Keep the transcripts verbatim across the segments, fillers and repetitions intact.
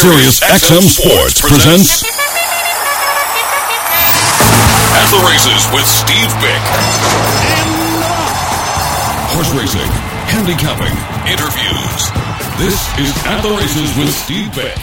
Sirius X M Sports presents At the Races with Steve Bick. Horse racing, handicapping, interviews. This is At the Races with Steve Bick.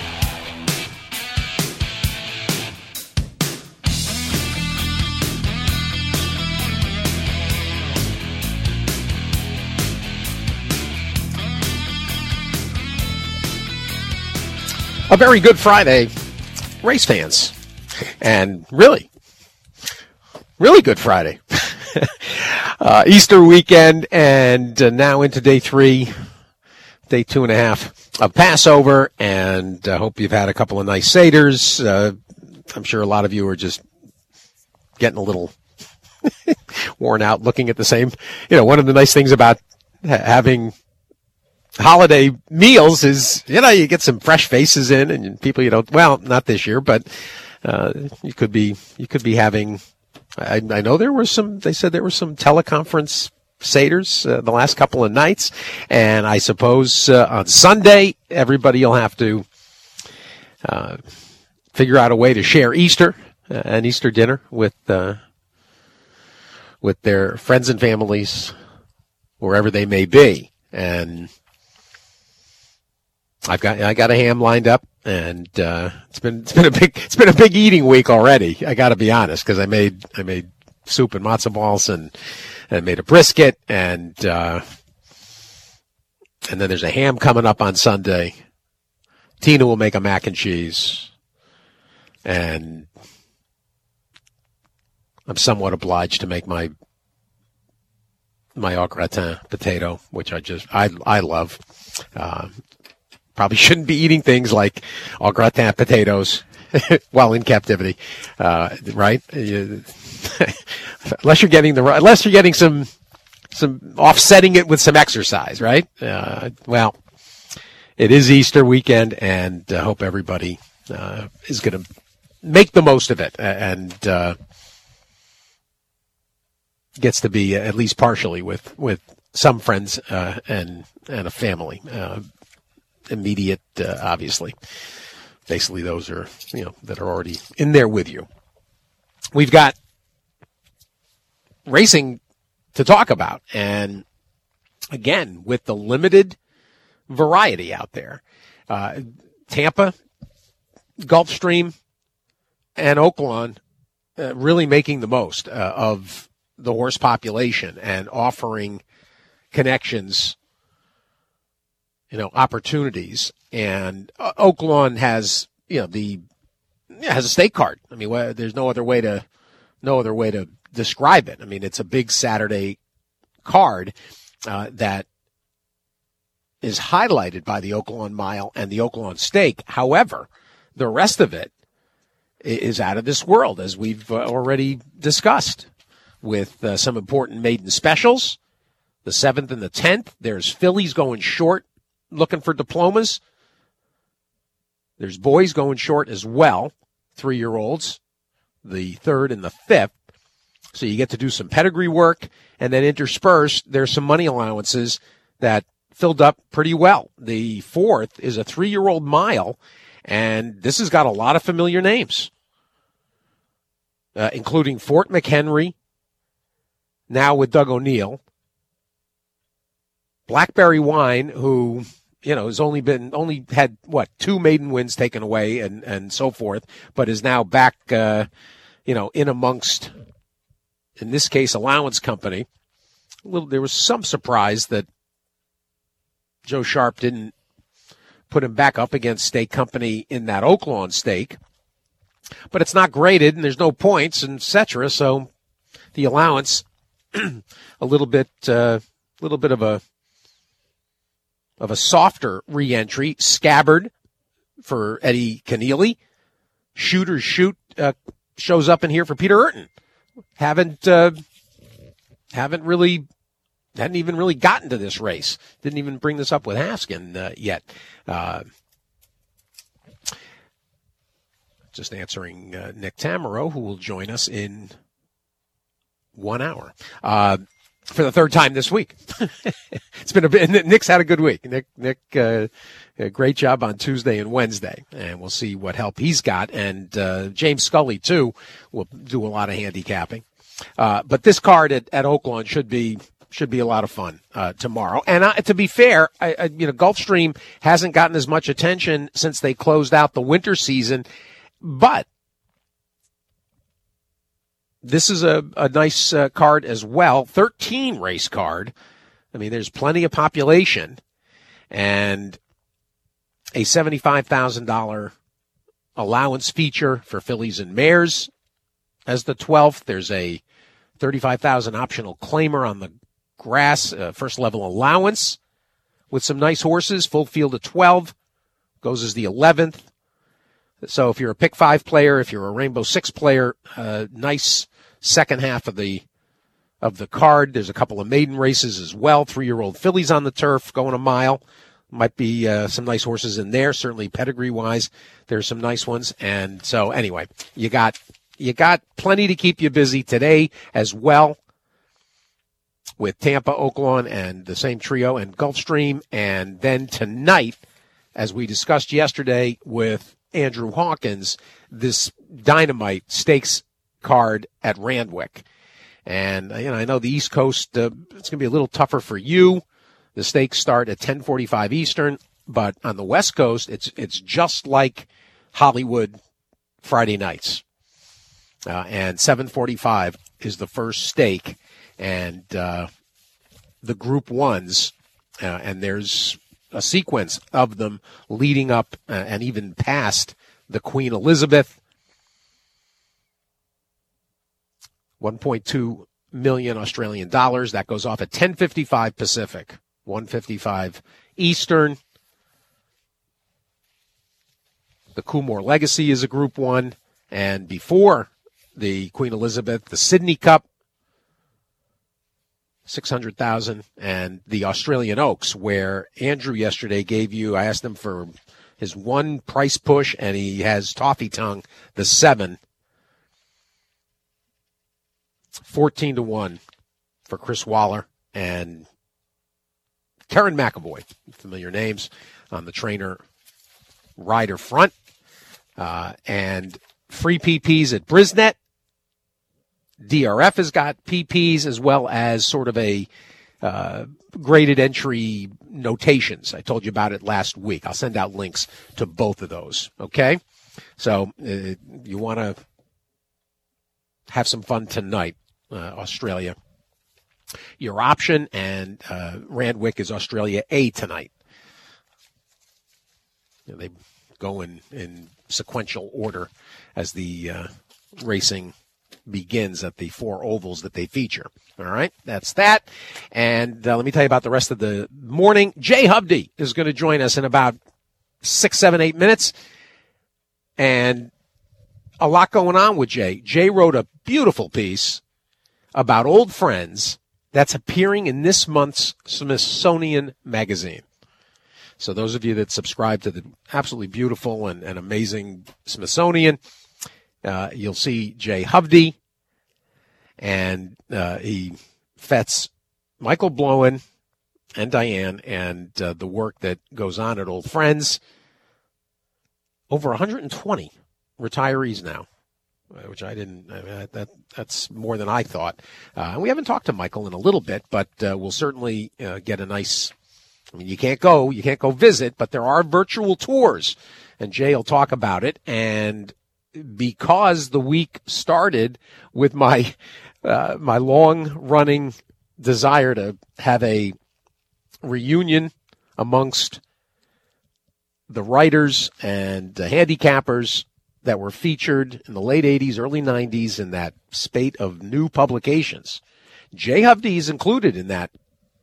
A very good Friday, race fans, and really, really good Friday. uh, Easter weekend, and uh, now into day three, day two and a half of Passover, and I uh, hope you've had a couple of nice Seders. Uh, I'm sure a lot of you are just getting a little worn out looking at the same. You know, one of the nice things about ha- having holiday meals is, you know, you get some fresh faces in and people you don't, well, not this year, but, uh, you could be, you could be having, I, I know there were some, they said there were some teleconference Seders, uh, the last couple of nights. And I suppose, uh, on Sunday, everybody will have to, uh, figure out a way to share Easter, uh, an Easter dinner with, uh, with their friends and families, wherever they may be. And I've got I got a ham lined up, and uh, it's been it's been a big it's been a big eating week already. I got to be honest, because I made I made soup and matzo balls, and and made a brisket, and uh, and then there's a ham coming up on Sunday. Tina will make a mac and cheese, and I'm somewhat obliged to make my my au gratin potato, which I just I I love. Uh, Probably shouldn't be eating things like au gratin potatoes while in captivity, uh, right? You, unless you're getting the unless you're getting some some offsetting it with some exercise, right? Uh, well, it is Easter weekend, and I uh, hope everybody uh, is going to make the most of it and uh, gets to be at least partially with with some friends uh, and and a family. Uh, Immediate, uh, obviously. Basically, those are, you know, that are already in there with you. We've got racing to talk about. And again, with the limited variety out there, uh, Tampa, Gulfstream, and Oaklawn uh, really making the most uh, of the horse population and offering connections, you know, opportunities. And uh, Oaklawn has, you know, the yeah, has a stake card. I mean, well, there's no other way to no other way to describe it. I mean, it's a big Saturday card uh, that is highlighted by the Oaklawn Mile and the Oaklawn Stake. However, the rest of it is out of this world, as we've uh, already discussed, with uh, some important maiden specials. The seventh and the tenth. There's fillies going short, looking for diplomas. There's boys going short as well, three-year-olds, the third and the fifth. So you get to do some pedigree work, and then interspersed, there's some money allowances that filled up pretty well. The fourth is a three-year-old mile, and this has got a lot of familiar names, uh, including Fort McHenry, now with Doug O'Neill, Blackberry Wine, who, you know, has only been, only had, what, two maiden wins taken away and, and so forth, but is now back, uh, you know, in amongst, in this case, Allowance Company. A little, there was some surprise that Joe Sharp didn't put him back up against Stake Company in that Oaklawn Stake, but it's not graded and there's no points and et cetera. So the allowance, a little bit, a uh, little bit of a, of a softer re-entry. Scabbard for Eddie Keneally. Shooter's Shoot uh, shows up in here for Peter Urton. Haven't uh, haven't really hadn't even really gotten to this race. Didn't even bring this up with Haskin uh, yet. Uh, just answering uh, Nick Tamaro, who will join us in one hour. Uh, for the third time this week. It's been a bit, Nick's had a good week. Nick, Nick, uh, a great job on Tuesday and Wednesday, and we'll see what help he's got. And, uh, James Scully too will do a lot of handicapping. Uh, but this card at, at Oaklawn should be, should be a lot of fun, uh, tomorrow. And uh, to be fair, I, I, you know, Gulfstream hasn't gotten as much attention since they closed out the winter season, but this is a, a nice uh, card as well. thirteen race card. I mean, there's plenty of population, and a seventy-five thousand dollars allowance feature for fillies and mares as the twelfth. There's a thirty-five thousand dollars optional claimer on the grass, uh, first level allowance with some nice horses. Full field of twelve goes as the eleventh. So if you're a pick five player, if you're a Rainbow Six player, uh, nice second half of the of the card. There's a couple of maiden races as well. Three-year-old fillies on the turf going a mile. Might be uh, some nice horses in there. Certainly pedigree-wise, there's some nice ones. And so anyway, you got you got plenty to keep you busy today as well with Tampa, Oaklawn, and the same trio and Gulfstream. And then tonight, as we discussed yesterday with Andrew Hawkins, this Dynamite Stakes card at Randwick. And, you know, I know the East Coast, uh, it's going to be a little tougher for you. The stakes start at ten forty-five Eastern, but on the West Coast, it's it's just like Hollywood Friday nights. Uh, and seven forty-five is the first stake, and uh, the Group Ones, uh, and there's a sequence of them leading up uh, and even past the Queen Elizabeth. one point two million Australian dollars. That goes off at ten fifty-five Pacific, one fifty-five Eastern. The Coolmore Legacy is a Group One, and before the Queen Elizabeth, the Sydney Cup, six hundred thousand, and the Australian Oaks, where Andrew yesterday gave you, I asked him for his one price push, and he has Toffee Tongue, the seven, fourteen to one for Chris Waller and Karen McAvoy, familiar names on the trainer rider front, uh, and free P Ps at Brisnet. D R F has got P Ps as well as sort of a uh, graded entry notations. I told you about it last week. I'll send out links to both of those. Okay, so uh, you want to have some fun tonight. Uh, Australia, your option, and uh, Randwick is Australia A tonight. You know, they go in, in sequential order as the uh, racing begins at the four ovals that they feature. All right, that's that. And uh, let me tell you about the rest of the morning. Jay Hovde is going to join us in about six, seven, eight minutes. And a lot going on with Jay. Jay wrote a beautiful piece about old friends that's appearing in this month's Smithsonian Magazine. So those of you that subscribe to the absolutely beautiful and, and amazing Smithsonian, uh, you'll see Jay Hovde, and uh, he fets Michael Blowen and Diane and uh, the work that goes on at Old Friends. Over one hundred twenty retirees now, which I didn't, uh, that that's more than I thought. Uh, and we haven't talked to Michael in a little bit, but uh, we'll certainly uh, get a nice, I mean, you can't go, you can't go visit, but there are virtual tours, and Jay will talk about it. And because the week started with my, uh, my long-running desire to have a reunion amongst the writers and the handicappers that were featured in the late eighties, early nineties in that spate of new publications. Jay Hovde is included in that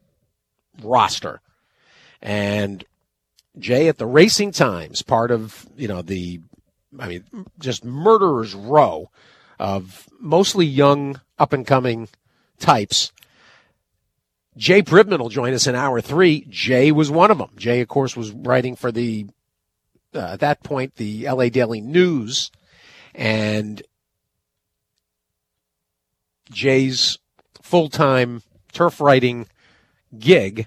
roster. And Jay at the Racing Times, part of, you know, the, I mean, just murderer's row of mostly young, up-and-coming types. Jay Pribman will join us in hour three. Jay was one of them. Jay, of course, was writing for the, uh, at that point, the L A Daily News. And Jay's full-time turf writing gig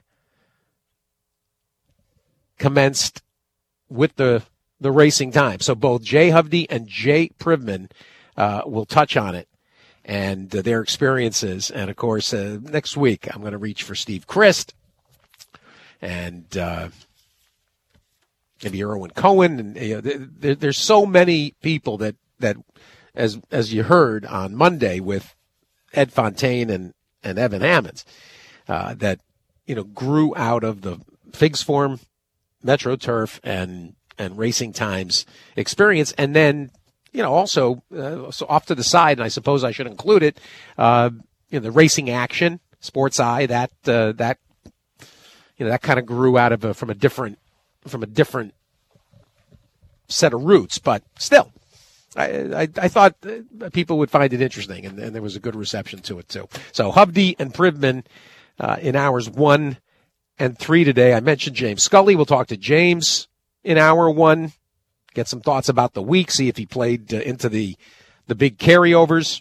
commenced with the the Racing Times. So both Jay Hovde and Jay Privman uh, will touch on it and uh, their experiences. And, of course, uh, next week I'm going to reach for Steve Christ and uh, maybe Erwin Cohen. And you know, there, there's so many people that, that as as you heard on Monday with Ed Fontaine and, and Evan Hammonds, uh, that, you know, grew out of the Figs Form, Metro Turf, and and Racing Times experience. And then, you know, also uh, so off to the side, and I suppose I should include it, uh, you know, the Racing Action, Sports Eye, that uh, that you know that kind of grew out of a, from a different from a different set of roots, but still, I I, I thought people would find it interesting, and, and there was a good reception to it too. So Hovde and Privman uh, in hours one and three today. I mentioned James Scully. We'll talk to James in hour one, get some thoughts about the week, see if he played uh, into the the big carryovers.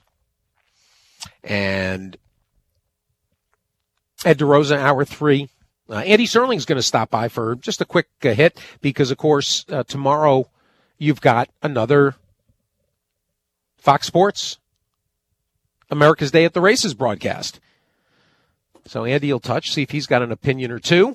And Ed DeRosa, hour three. Uh, Andy Serling's going to stop by for just a quick uh, hit because, of course, uh, tomorrow you've got another Fox Sports America's Day at the Races broadcast. So Andy will touch, see if he's got an opinion or two.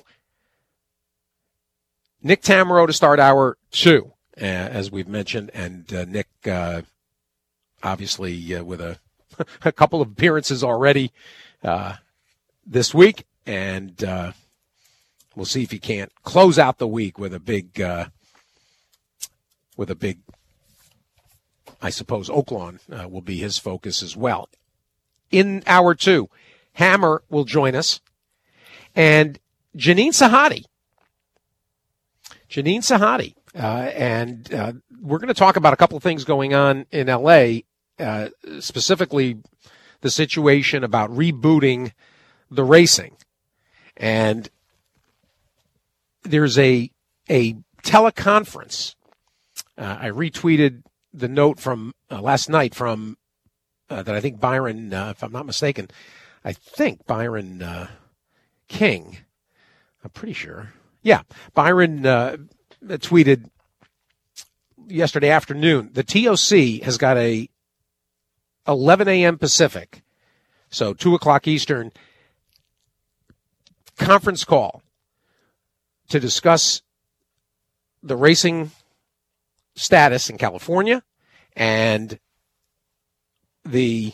Nick Tamero to start hour two, uh, as we've mentioned, and uh, Nick uh, obviously uh, with a, a couple of appearances already uh, this week, and uh, we'll see if he can't close out the week with a big, uh, with a big. I suppose Oaklawn uh, will be his focus as well. In hour two, Hammer will join us, and Janine Sahadi. Janine Sahadi. Uh, and uh, we're going to talk about a couple of things going on in L A, uh, specifically the situation about rebooting the racing. And there's a a teleconference. Uh, I retweeted the note from uh, last night from uh, that I think Byron, uh, if I'm not mistaken, I think Byron uh, King, I'm pretty sure. Yeah, Byron uh, tweeted yesterday afternoon, the T O C has got a eleven a.m. Pacific, so two o'clock Eastern, conference call to discuss the racing status in California and the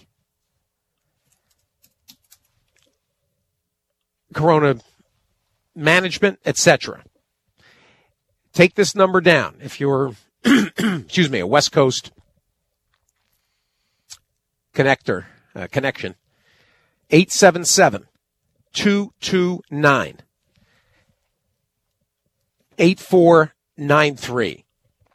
Corona management, et cetera. Take this number down if you're, excuse me, a West Coast connector uh, connection. eight seven seven, two two nine, eight four nine three.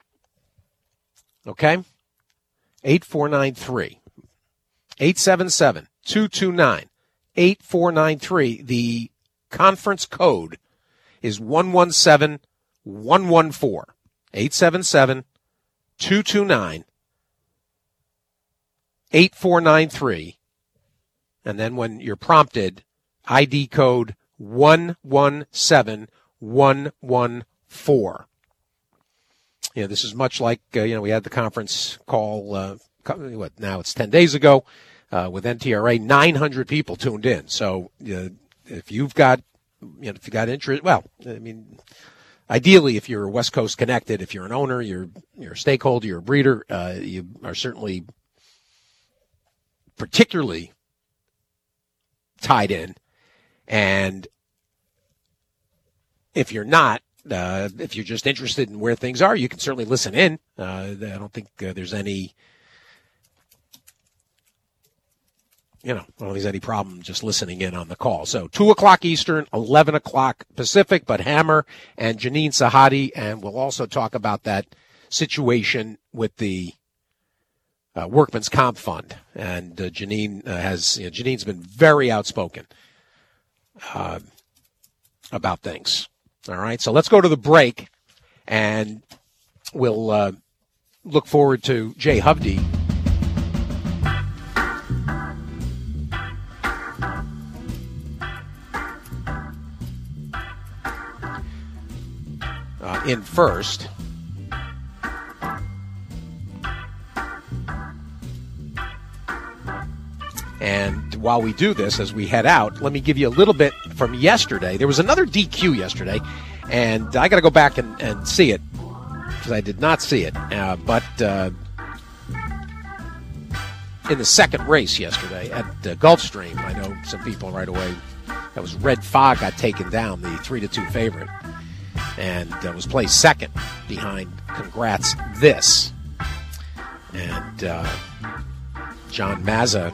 Okay? eight four nine three. eight seven seven, two two nine, eight four nine three. The conference code is one one seven one one four. eight seven seven, two two nine, eight four nine three. And then when you're prompted, I D code one one seven one one four. You know, this is much like, uh, you know, we had the conference call, uh, what, now it's ten days ago, uh, with N T R A, nine hundred people tuned in. So, uh, if you've got, you know, if you got interest, well, I mean, ideally, if you're West Coast connected, if you're an owner, you're, you're a stakeholder, you're a breeder, uh, you are certainly particularly tied in. And if you're not, Uh, if you're just interested in where things are, you can certainly listen in. Uh, I don't think uh, there's any, you know, I don't think there's any problem just listening in on the call. So two o'clock Eastern, eleven o'clock Pacific, but Hammer and Janine Sahadi, and we'll also talk about that situation with the uh, Workman's Comp Fund. And uh, Janine uh, has, you know, Janine's been very outspoken uh, about things. All right, so let's go to the break, and we'll uh, look forward to Jay Hovde. in first. And while we do this, as we head out, let me give you a little bit from yesterday. There was another D Q yesterday, and I got to go back and, and see it because I did not see it. Uh, but uh, in the second race yesterday at uh, Gulfstream, I know some people right away. That was Red Fog got taken down, the three to two favorite, and uh, was placed second behind Congrats This. And uh, John Mazza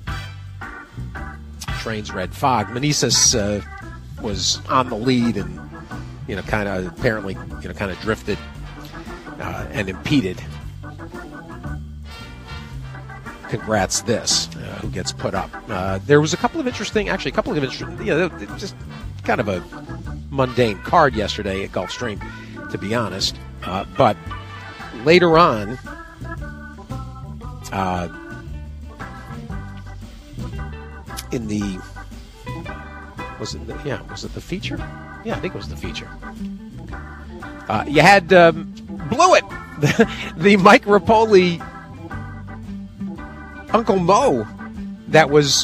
trains Red Fog. Meneses uh, was on the lead and, you know, kind of apparently, you know, kind of drifted uh, and impeded Congrats This, uh, who gets put up. Uh, there was a couple of interesting, actually a couple of interesting, you know, just kind of a mundane card yesterday at Gulfstream, to be honest. Uh, but later on, uh, in the, was it, the, yeah, was it the feature? Yeah, I think it was the feature. Uh, you had um, Blew It, the, the Mike Rapoli Uncle Mo that was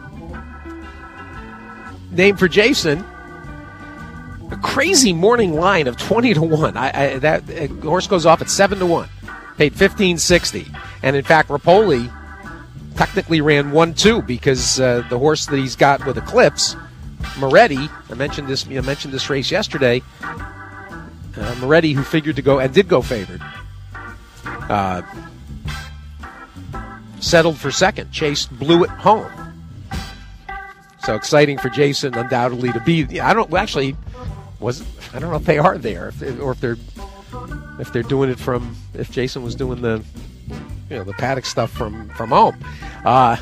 named for Jason. A crazy morning line of twenty to one. I, I, that uh, horse goes off at seven to one. Paid fifteen sixty. And in fact, Rapoli technically ran one two because uh, the horse that he's got with Eclipse, Moretti, I mentioned this, you know, mentioned this race yesterday. Uh, Moretti, who figured to go and did go favored, uh, settled for second, chased, Blew It home. So exciting for Jason, undoubtedly, to be. I don't actually was. I don't know if they are there, if they, or if they're if they're doing it from. If Jason was doing the, you know, the paddock stuff from from home. Uh,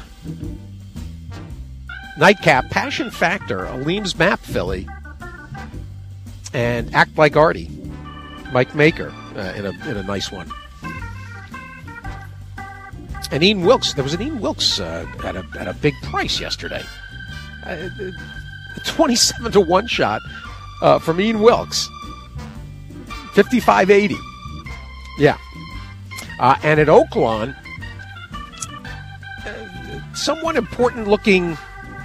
Nightcap, Passion Factor, Aleem's Map filly, and Act Like Artie, Mike Maker uh, in a in a nice one. And Ian Wilkes, there was an Ian Wilkes uh, at a at a big price yesterday. Uh, twenty-seven to one shot uh, from Ian Wilkes. fifty-five eighty. Yeah. Uh, and at Oaklawn, uh, somewhat important looking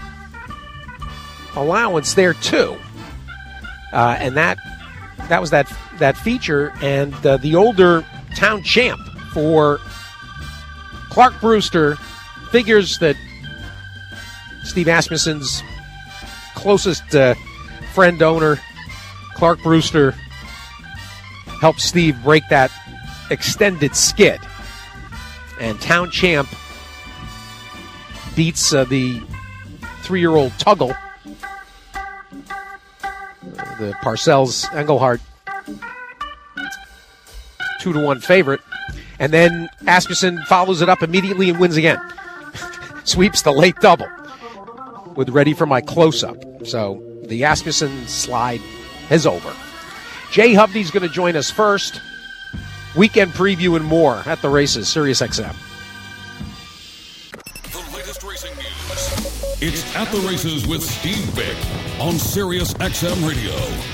allowance there too. Uh, and that that was that that feature, and uh, the older town champ for Clark Brewster figures that Steve Asmussen's closest uh, friend owner, Clark Brewster, helped Steve break that extended skid. And Town Champ beats uh, the three-year-old Tuggle, uh, the Parcells Engelhardt two to one favorite. And then Asmussen follows it up immediately and wins again. Sweeps the late double with Ready for My Close-Up. So the Asmussen slide is over. Jay Hovney's going to join us first. Weekend preview and more at the races, Sirius X M. The latest racing news. It's At the Races with Steve Bick on Sirius X M Radio.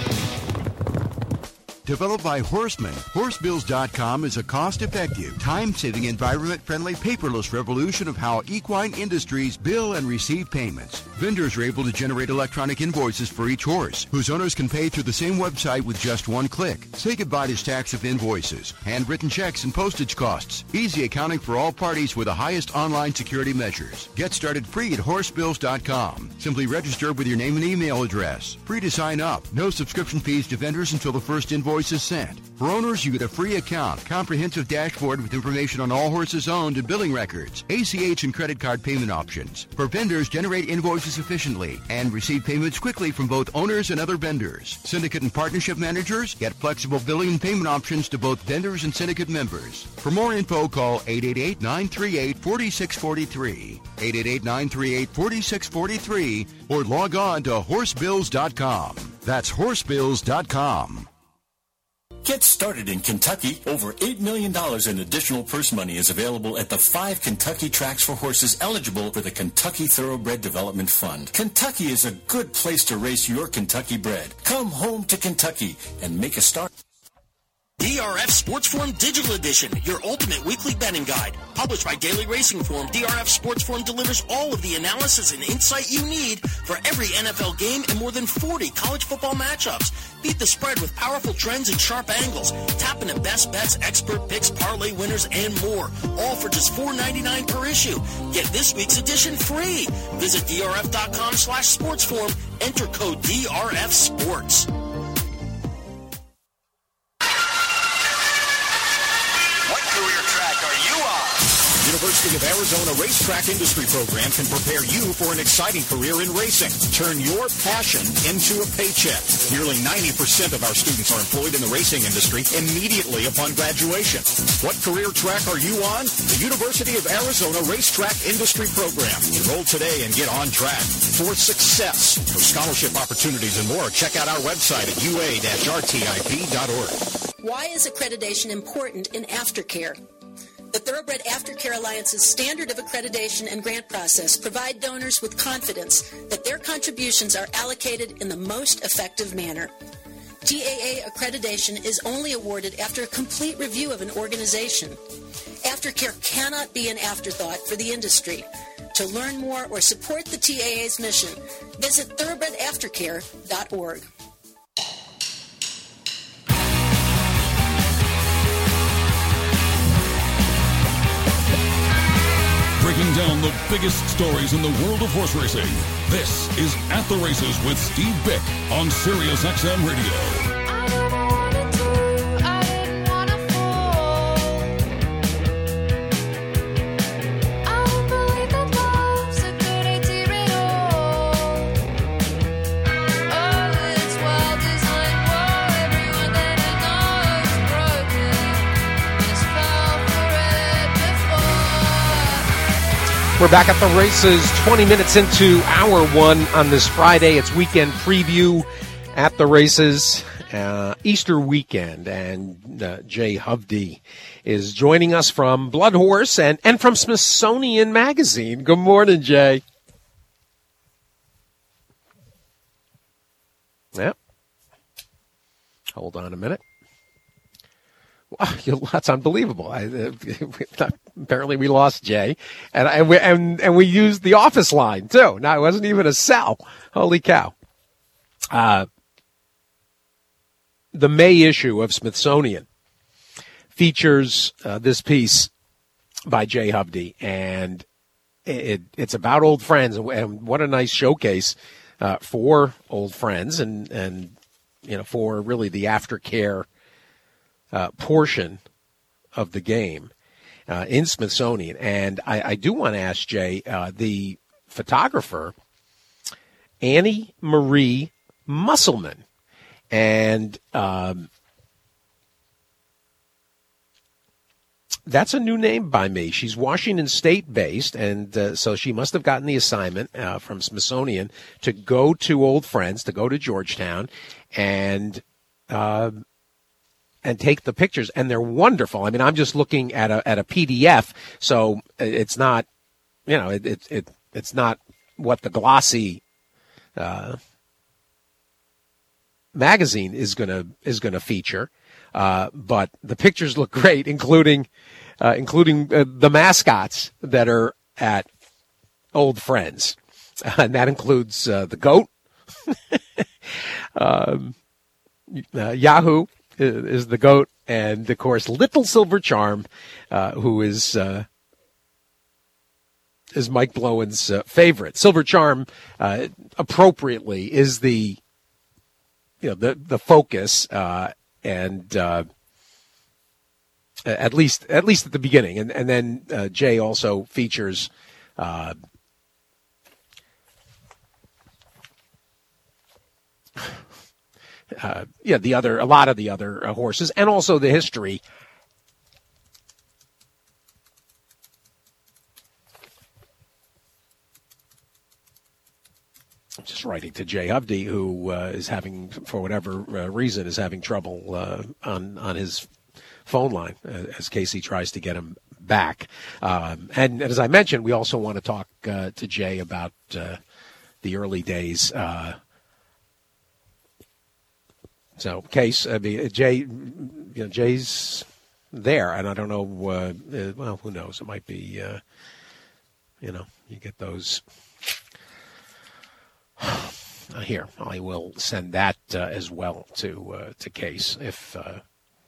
Developed by Horseman, horse bills dot com is a cost-effective, time-saving, environment-friendly, paperless revolution of how equine industries bill and receive payments. Vendors are able to generate electronic invoices for each horse, whose owners can pay through the same website with just one click. Say goodbye to stacks of invoices, handwritten checks, and postage costs. Easy accounting for all parties with the highest online security measures. Get started free at horse bills dot com. Simply register with your name and email address. Free to sign up. No subscription fees to vendors until the first invoice is sent. For owners, you get a free account, comprehensive dashboard with information on all horses owned and billing records, A C H and credit card payment options. For vendors, generate invoices efficiently and receive payments quickly from both owners and other vendors. Syndicate and partnership managers get flexible billing and payment options to both vendors and syndicate members. For more info, call eight eight eight, nine three eight, four six four three, eight eight eight, nine three eight, four six four three, or log on to horse bills dot com. That's horse bills dot com. Get started in Kentucky. Over eight million dollars in additional purse money is available at the five Kentucky tracks for horses eligible for the Kentucky Thoroughbred Development Fund. Kentucky is a good place to race your Kentucky bred. Come home to Kentucky and make a start. D R F Sports Forum Digital Edition, your ultimate weekly betting guide. Published by Daily Racing Form, D R F Sports Forum delivers all of the analysis and insight you need for every N F L game and more than forty college football matchups. Beat the spread with powerful trends and sharp angles. Tap into best bets, expert picks, parlay winners, and more. All for just four ninety-nine per issue. Get this week's edition free. Visit drf.com slash sportsform. Enter code D R F Sports. University of Arizona Racetrack Industry Program can prepare you for an exciting career in racing. Turn your passion into a paycheck. Nearly ninety percent of our students are employed in the racing industry immediately upon graduation. What career track are you on? The University of Arizona Racetrack Industry Program. Enroll today and get on track for success. For scholarship opportunities and more, check out our website at u a dash r t i p dot org. Why is accreditation important in aftercare? The Thoroughbred Aftercare Alliance's standard of accreditation and grant process provide donors with confidence that their contributions are allocated in the most effective manner. T A A accreditation is only awarded after a complete review of an organization. Aftercare cannot be an afterthought for the industry. To learn more or support the T A A's mission, visit thoroughbred aftercare dot org. Breaking down the biggest stories in the world of horse racing. This is At the Races with Steve Bick on Sirius X M Radio. We're back at the races, twenty minutes into hour one on this Friday. It's weekend preview at the races, uh, Easter weekend, and uh, Jay Hovde is joining us from Blood Horse and, and from Smithsonian Magazine. Good morning, Jay. Yep. Hold on a minute. Wow, that's unbelievable. I, uh, apparently we lost Jay, and, and, we, and, and we used the office line, too. Now, it wasn't even a cell. Holy cow. Uh, the May issue of Smithsonian features uh, this piece by Jay Hovde, and it, it's about old friends, and, and what a nice showcase uh, for old friends and, and, you know, for really the aftercare Uh, portion of the game uh, in Smithsonian. And I, I do want to ask Jay, uh, the photographer, Annie Marie Musselman, and um, that's a new name by me. She's Washington State-based, and uh, so she must have gotten the assignment uh, from Smithsonian to go to Old Friends, to go to Georgetown, and uh, and take the pictures, and they're wonderful. I mean, I'm just looking at a at a P D F, so it's not, you know, it it, it it's not what the glossy uh, magazine is gonna is gonna feature, uh, but the pictures look great, including uh, including uh, the mascots that are at Old Friends, and that includes uh, the goat, um, uh, Yahoo is the goat, and of course Little Silver Charm, uh, who is uh, is Mike Blowen's uh, favorite. Silver Charm, uh, appropriately, is the you know the the focus, uh, and uh, at least at least at the beginning, and and then uh, Jay also features. Uh, Uh, yeah, the other, a lot of the other uh, horses, and also the history. I'm just writing to Jay Hovde, who uh, is having, for whatever uh, reason, is having trouble uh, on on his phone line uh, as Casey tries to get him back. Um, and, and as I mentioned, we also want to talk uh, to Jay about uh, the early days. Uh, So, Case, I mean, Jay, you know, Jay's there, and I don't know. Uh, uh, well, who knows? It might be, uh, you know, you get those. Uh, here, I will send that uh, as well to uh, to Case. If uh,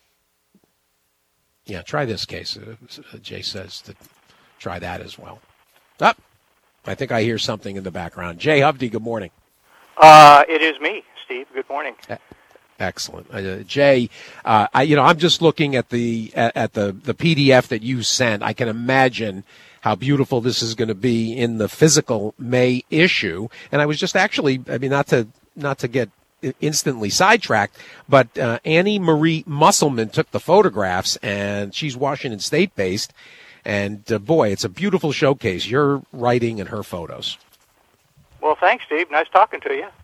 yeah, try this, Case. Uh, Jay says to try that as well. Up, oh, I think I hear something in the background. Jay Hovde, good morning. Uh, it is me, Steve. Good morning. Excellent, uh, Jay. Uh, I, you know, I'm just looking at the at, at the the P D F that you sent. I can imagine how beautiful this is going to be in the physical May issue. And I was just actually, I mean, not to not to get instantly sidetracked, but uh, Annie Marie Musselman took the photographs, and she's Washington State based. And uh, boy, it's a beautiful showcase. Your writing and her photos. Well, thanks, Steve. Nice talking to you.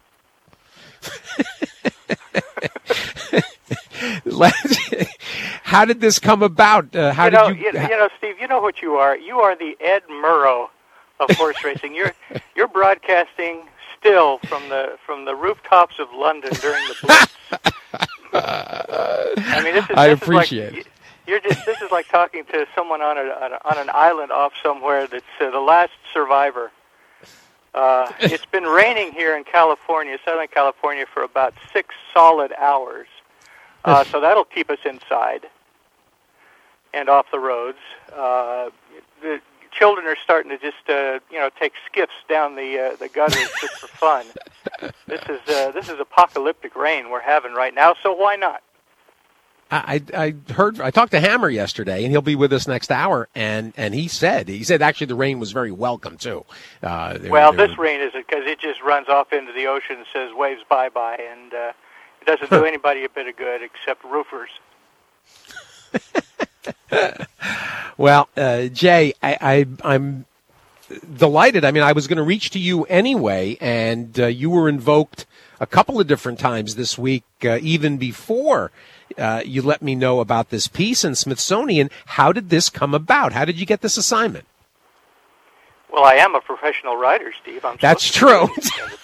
How did this come about? Uh, how you know, did you, you, you know, Steve? You know what you are. You are the Ed Murrow of horse racing. You're you're broadcasting still from the from the rooftops of London during the Blitz. I mean, this is. This I is appreciate like, it. You're just. This is like talking to someone on a on, a, on an island off somewhere that's uh, the last survivor. Uh, it's been raining here in California, Southern California, for about six solid hours. Uh, so that'll keep us inside and off the roads. Uh, the children are starting to just, uh, you know, take skiffs down the uh, the gutters just for fun. This is uh, this is apocalyptic rain we're having right now. So why not? I, I heard I talked to Hammer yesterday, and he'll be with us next hour. And, and he said he said actually the rain was very welcome too. Uh, well, were, this were... rain isn't, because it just runs off into the ocean and says waves bye bye, and uh, it doesn't do anybody a bit of good except roofers. Well, uh, Jay, I, I, I'm delighted. I mean, I was going to reach to you anyway, and uh, you were invoked a couple of different times this week, uh, even before uh, you let me know about this piece in Smithsonian. How did this come about? How did you get this assignment? Well, I am a professional writer, Steve. I'm That's true. uh,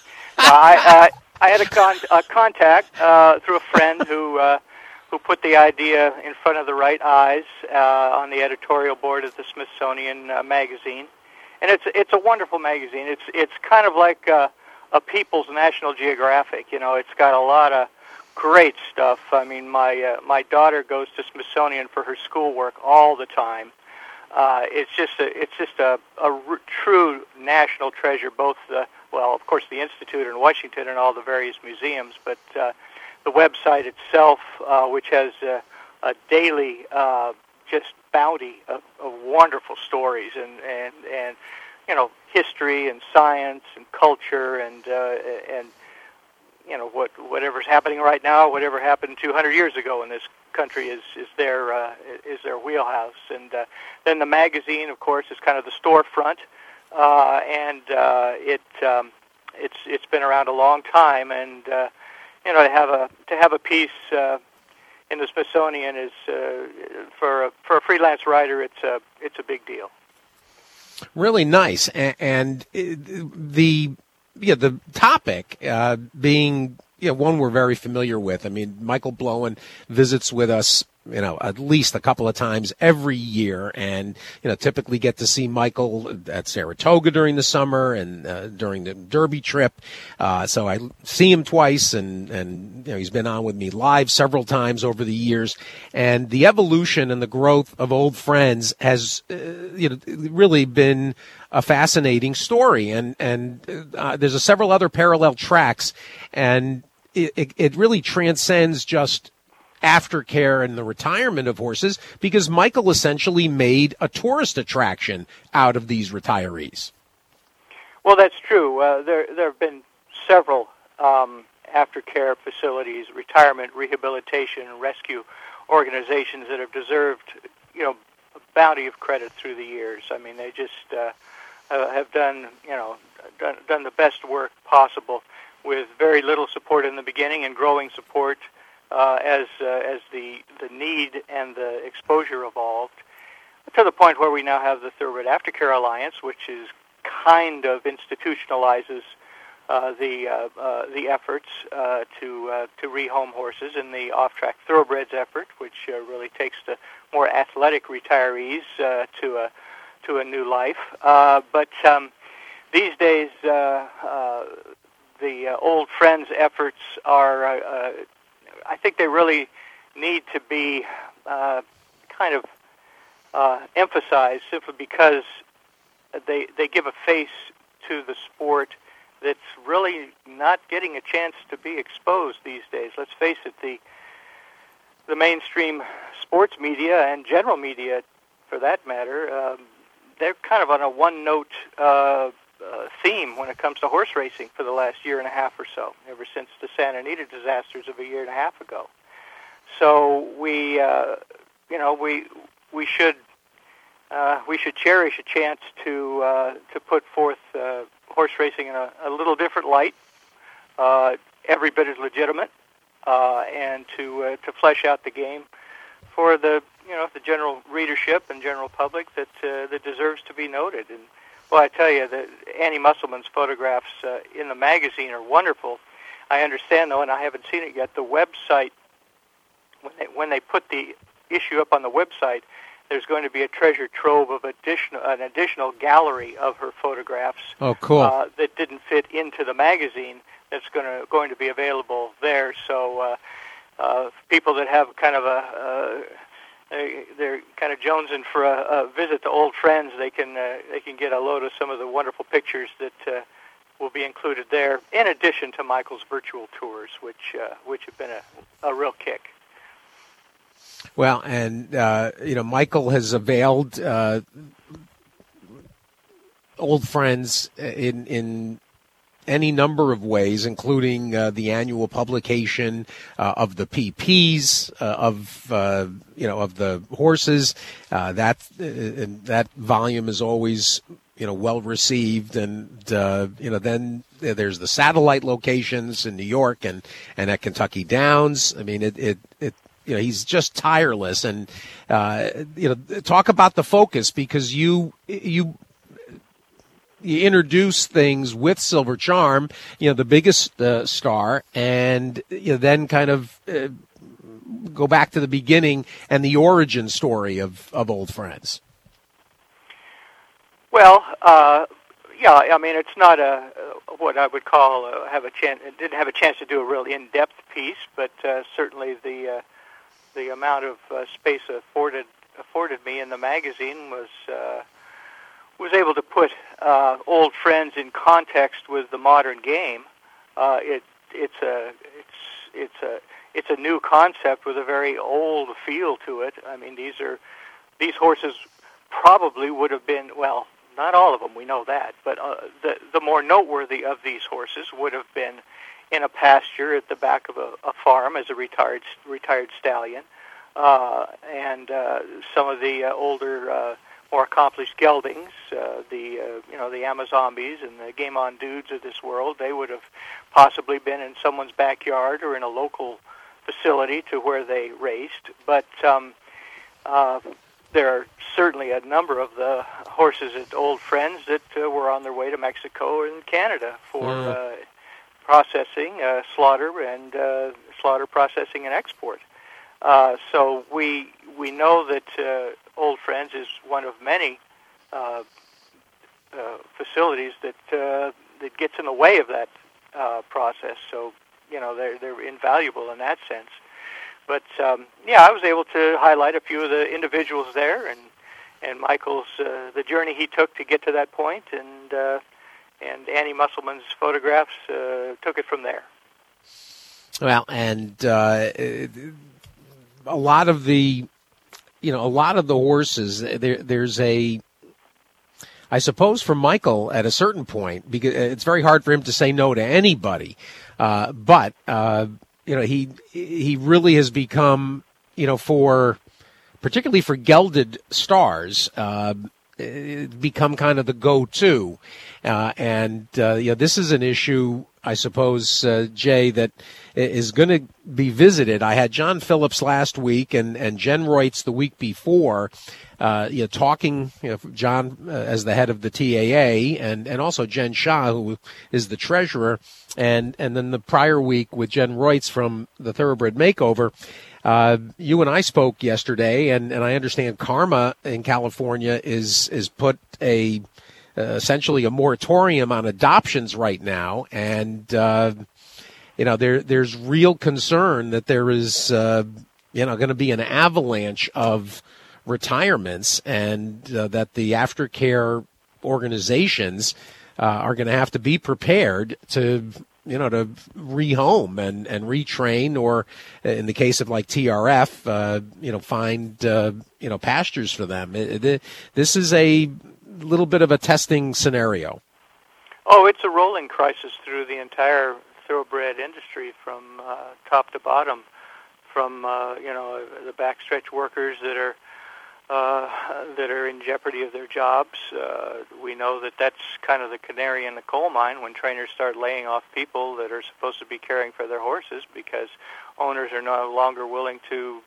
I, uh, I had a, con- a contact uh, through a friend who uh, who put the idea in front of the right eyes uh, on the editorial board of the Smithsonian uh, magazine, and it's it's a wonderful magazine. It's it's kind of like uh, a People's National Geographic. You know, it's got a lot of great stuff. I mean, my uh, my daughter goes to Smithsonian for her schoolwork all the time. Uh, it's just a, it's just a, a r- true national treasure. Both the well, of course, the Institute in Washington and all the various museums, but uh, the website itself, uh, which has uh, a daily uh, just bounty of, of wonderful stories and, and and you know history and science and culture and uh, and you know what whatever's happening right now, whatever happened two hundred years ago in this country is is their uh, is their wheelhouse. And uh, then the magazine, of course, is kind of the storefront, uh, and uh, it um, it's it's been around a long time. And uh, you know to have a to have a piece uh, in the Smithsonian is uh, for a, for a freelance writer, it's a it's a big deal. Really nice, and, and the yeah the topic uh, being. Yeah, one we're very familiar with. I mean, Michael Blowen visits with us, you know, at least a couple of times every year, and you know, typically get to see Michael at Saratoga during the summer and uh, during the Derby trip. Uh, so I see him twice, and and you know, he's been on with me live several times over the years. And the evolution and the growth of Old Friends has, uh, you know, really been a fascinating story. And and uh, there's a several other parallel tracks, and It, it really transcends just aftercare and the retirement of horses, because Michael essentially made a tourist attraction out of these retirees. Well, that's true. Uh, there, there have been several um, aftercare facilities, retirement, rehabilitation, and rescue organizations that have deserved, you know, a bounty of credit through the years. I mean, they just uh, have done, you know, done, done the best work possible, with very little support in the beginning and growing support uh, as uh, as the the need and the exposure evolved, to the point where we now have the Thoroughbred Aftercare Alliance, which is kind of institutionalizes uh, the uh, uh, the efforts uh, to uh, to rehome horses and the off-track thoroughbreds effort, which uh, really takes the more athletic retirees uh, to a to a new life. Uh, but um, these days, uh, uh, the uh, old friends efforts are, uh, uh, I think they really need to be uh, kind of uh, emphasized simply because they they give a face to the sport that's really not getting a chance to be exposed these days. Let's face it, the the mainstream sports media and general media, for that matter, um, they're kind of on a one-note uh, uh, theme when it comes to horse racing for the last year and a half or so, ever since the Santa Anita disasters of a year and a half ago. So we, uh, you know, we we should uh, we should cherish a chance to uh, to put forth uh, horse racing in a, a little different light, uh, every bit as legitimate, uh, and to uh, to flesh out the game for the you know the general readership and general public that uh, that deserves to be noted. And well, I tell you, the Annie Musselman's photographs uh, in the magazine are wonderful. I understand though, and I haven't seen it yet, the website when they when they put the issue up on the website, there's going to be a treasure trove of additional an additional gallery of her photographs. Oh, cool! Uh, that didn't fit into the magazine. That's going to going to be available there. So uh, uh, people that have kind of a uh, they, they're kind of jonesing for a, a visit to old friends, they can uh, they can get a load of some of the wonderful pictures that uh, will be included there. In addition to Michael's virtual tours, which uh, which have been a, a real kick. Well, and, uh, you know, Michael has availed uh, old friends in in any number of ways, including uh, the annual publication uh, of the P Ps, uh, of, uh, you know, of the horses. Uh, that, uh, that volume is always, you know, well received. And, uh, you know, then there's the satellite locations in New York and, and at Kentucky Downs. I mean, it, it, it You know, he's just tireless, and uh, you know, talk about the focus, because you you you introduce things with Silver Charm, you know, the biggest uh, star, and you know, then kind of uh, go back to the beginning and the origin story of, of Old Friends. Well, uh, yeah, I mean, it's not a what I would call uh, have a chance. It didn't have a chance to do a really in-depth piece, but uh, certainly the uh, the amount of uh, space afforded afforded me in the magazine was uh, was able to put uh, Old Friends in context with the modern game. Uh, it it's a it's it's a it's a new concept with a very old feel to it. I mean, these are these horses probably would have been, well, not all of them, we know that, but uh, the the more noteworthy of these horses would have been in a pasture at the back of a, a farm as a retired retired stallion, uh, and uh, some of the uh, older, uh, more accomplished geldings, uh, the uh, you know the Amazombies and the Game On Dudes of this world, they would have possibly been in someone's backyard or in a local facility to where they raced. But um, uh, there are certainly a number of the horses at Old Friends that uh, were on their way to Mexico and Canada for. Mm. Uh, processing, uh, slaughter, and uh, slaughter processing and export. Uh, so we we know that uh, Old Friends is one of many uh, uh, facilities that uh, that gets in the way of that uh, process. So you know they're they're invaluable in that sense. But um, yeah, I was able to highlight a few of the individuals there, and and Michael's uh, the journey he took to get to that point, and. Uh, And Annie Musselman's photographs uh, took it from there. Well, and uh, a lot of the, you know, a lot of the horses, there, there's a, I suppose for Michael at a certain point, because it's very hard for him to say no to anybody. Uh, but, uh, you know, he he really has become, you know, for, particularly for gelded stars, uh, become kind of the go-to. Uh, and, uh, you know, this is an issue I suppose, uh, Jay, that is going to be visited. I had John Phillips last week and, and Jen Reutz the week before, uh, you know, talking, you know, John uh, as the head of the T A A and, and also Jen Shah, who is the treasurer, and, and then the prior week with Jen Reutz from the Thoroughbred Makeover. Uh, you and I spoke yesterday, and, and I understand Karma in California is is put a uh, essentially a moratorium on adoptions right now, and uh, you know there there's real concern that there is uh, you know going to be an avalanche of retirements, and uh, that the aftercare organizations uh, are going to have to be prepared to. you know, to rehome and, and retrain, or in the case of like T R F, uh, you know, find, uh, you know, pastures for them. It, it, this is a little bit of a testing scenario. Oh, it's a rolling crisis through the entire thoroughbred industry from uh, top to bottom, from, uh, you know, the backstretch workers that are Uh, that are in jeopardy of their jobs. Uh, we know that that's kind of the canary in the coal mine when trainers start laying off people that are supposed to be caring for their horses, because owners are no longer willing to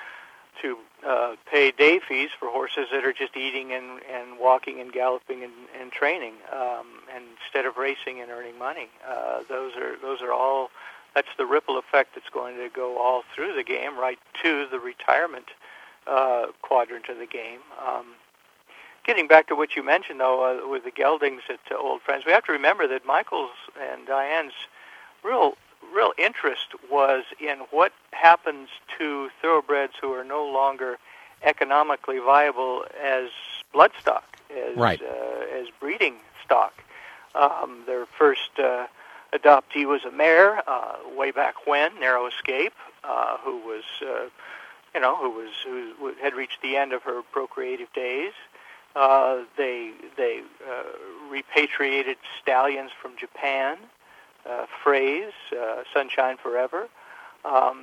to uh, pay day fees for horses that are just eating and, and walking and galloping and, and training, um, and instead of racing and earning money. Uh, those are those are all. That's the ripple effect that's going to go all through the game, right to the retirement Uh, quadrant of the game. Um, getting back to what you mentioned, though, uh, with the geldings at uh, Old Friends, we have to remember that Michael's and Diane's real real interest was in what happens to thoroughbreds who are no longer economically viable as bloodstock, as right. uh, as breeding stock. Um, their first uh, adoptee was a mare uh, way back when, Narrow Escape, uh, who was uh, you know, who was who had reached the end of her procreative days. Uh, they they uh, repatriated stallions from Japan, uh, Phrase, uh, Sunshine Forever. Um,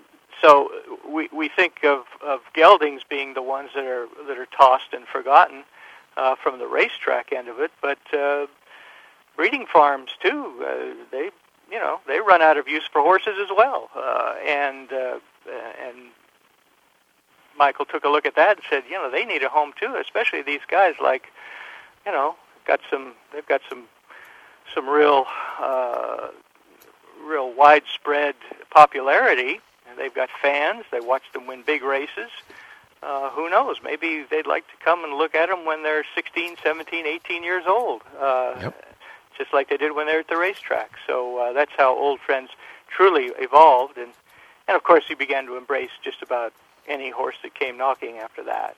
so we we think of, of geldings being the ones that are that are tossed and forgotten uh, from the racetrack end of it, but uh, breeding farms too. Uh, they you know they run out of use for horses as well, uh, and uh, and. Michael took a look at that and said, you know, they need a home too, especially these guys like, you know, got some, they've got some, some real, uh, real widespread popularity, and they've got fans. They watch them win big races. Uh, who knows? Maybe they'd like to come and look at them when they're sixteen, seventeen, eighteen years old, uh, yep. just like they did when they were at the racetrack. So uh, that's how Old Friends truly evolved, and and of course he began to embrace just about any horse that came knocking after that.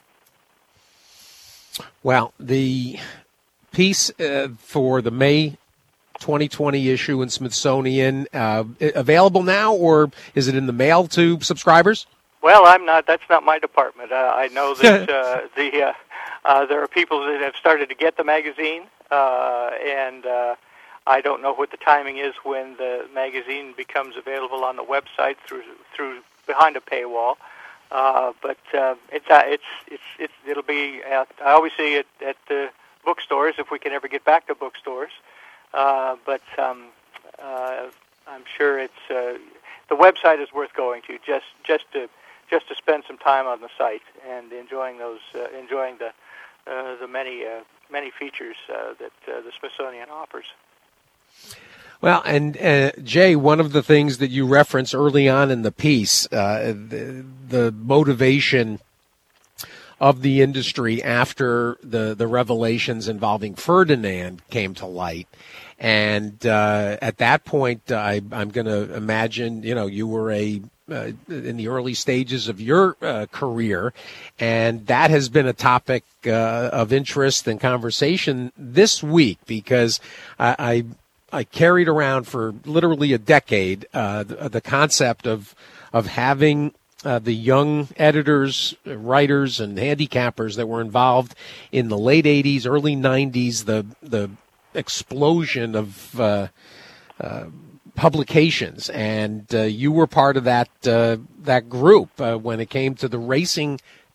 Well, the piece uh, for the May twenty twenty issue in Smithsonian, uh, available now, or is it in the mail to subscribers? Well, I'm not. That's not my department. Uh, I know that uh, the uh, uh, there are people that have started to get the magazine, uh, and uh, I don't know what the timing is when the magazine becomes available on the website through through behind a paywall. Uh, but uh, it's, uh, it's it's it's it'll be. Uh, I always see it at the bookstores if we can ever get back to bookstores. Uh, but um, uh, I'm sure it's uh, the website is worth going to just just to just to spend some time on the site and enjoying those uh, enjoying the uh, the many uh, many features uh, that uh, the Smithsonian offers. Well, and uh, Jay, one of the things that you reference early on in the piece, uh, the, the motivation of the industry after the, the revelations involving Ferdinand came to light. And uh, at that point, I, I'm going to imagine, you know, you were a uh, in the early stages of your uh, career, and that has been a topic uh, of interest and conversation this week, because I, I I carried around for literally a decade uh, the, the concept of of having uh, the young editors, writers, and handicappers that were involved in the late eighties, early nineties, the the explosion of uh, uh, publications, and uh, you were part of that uh, that group uh, when it came to the racing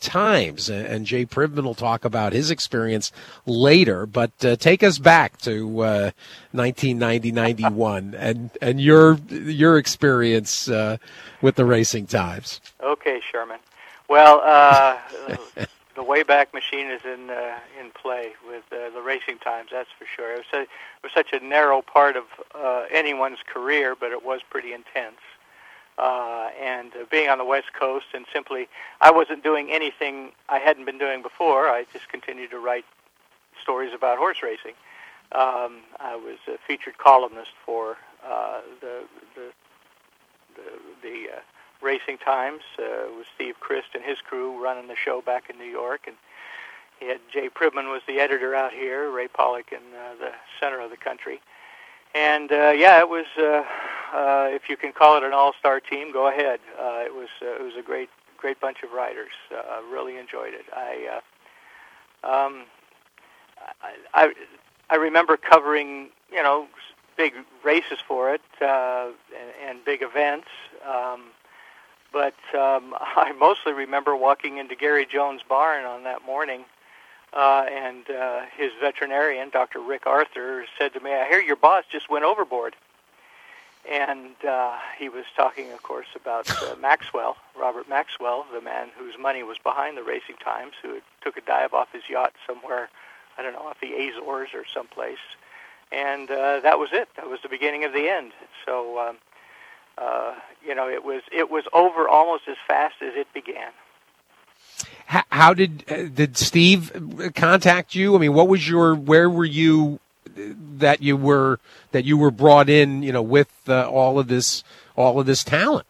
times. And, and Jay Privman will talk about his experience later. But uh, take us back to uh, nineteen ninety, ninety-one and, and your your experience uh, with the Racing Times. Okay, Sherman. Well, uh, the Wayback Machine is in uh, in play with uh, the Racing Times, that's for sure. It was, a, it was such a narrow part of uh, anyone's career, but it was pretty intense. Uh, and uh, being on the West Coast, and simply, I wasn't doing anything I hadn't been doing before. I just continued to write stories about horse racing. Um, I was a featured columnist for uh, the the the, the uh, Racing Times uh, with Steve Christ and his crew running the show back in New York, and he had Jay Privman was the editor out here, Ray Pollock in uh, the center of the country, and uh, yeah, it was uh, uh, if you can call it an all-star team, go ahead. Uh, it was uh, it was a great great bunch of writers. Uh, I really enjoyed it. I uh, um, I, I I remember covering you know big races for it uh, and, and big events. Um, But um, I mostly remember walking into Gary Jones' barn on that morning, uh, and uh, his veterinarian, Doctor Rick Arthur, said to me, "I hear your boss just went overboard." And uh, he was talking, of course, about uh, Maxwell, Robert Maxwell, the man whose money was behind the Racing Times, who had took a dive off his yacht somewhere, I don't know, off the Azores or someplace. And uh, that was it. That was the beginning of the end. So... Um, Uh, you know, it was it was over almost as fast as it began. How, how did uh, did Steve contact you? I mean, what was your where were you that you were that you were brought in? You know, with uh, all of this all of this talent.